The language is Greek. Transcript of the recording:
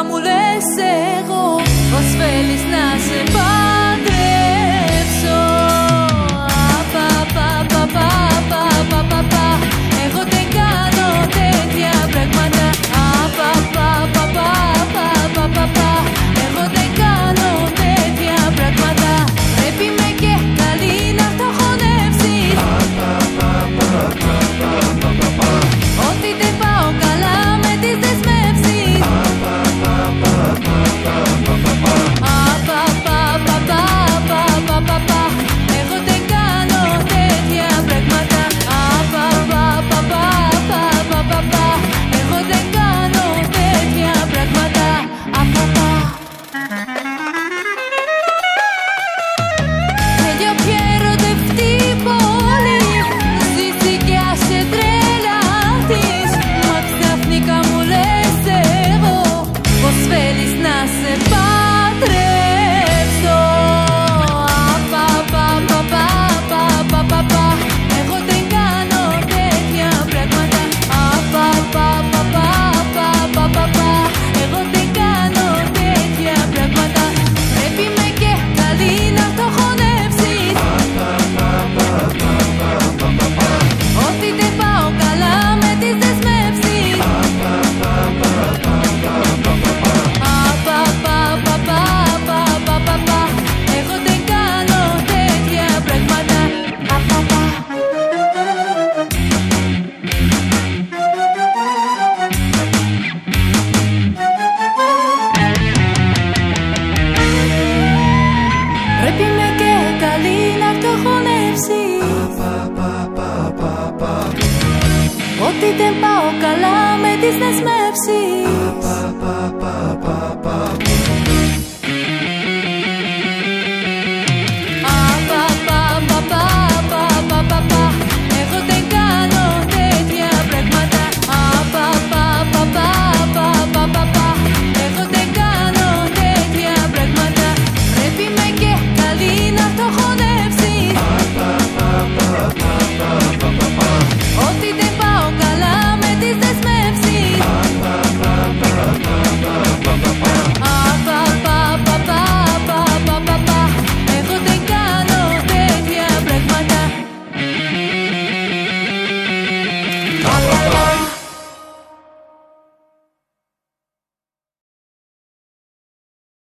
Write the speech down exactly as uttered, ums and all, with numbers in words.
μου λες εγώ πως θέλεις να σε παντρέψω. Πα, πα, πα, πα, πα, πα, πα, πα. Εγώ δεν κάνω τέτοια πράγματα. Πα, πα, πα, πα, πα, πα, πα, πα. Εγώ δεν κάνω τέτοια πράγματα. Πρέπει με και καλή να το χωνεύσεις. Ότι δεν πάω καλά με τις δεσμεύσεις. Εγώ δεν κάνω τέτοια πράγματα. Εγώ δεν κάνω τέτοια πράγματα. Meglio più ερωτευτεί πολύ. Ζήσει κι ας σε τρελαθείς. Μα ξαφνικά μου λες εγώ πως θέλεις να σε παντρέψω. Πα, πα, πα, πα, πα, πα, πα, πα. Εγώ δεν κάνω τέτοια πράγματα. Πα, πα, πα, πα, πα, πα, πα, πα. Εγώ δεν κάνω τέτοια πράγματα. Πρέπει με και καλή να το χωνεύσεις. Ότι δεν πάω καλά με τις δεσμεύσεις. Εγώ δεν κάνω τέτοια πράγματα. Πρέπει με και καλή να το χωνεύσεις. Ότι δεν πάω καλά με τις δεσμεύσεις.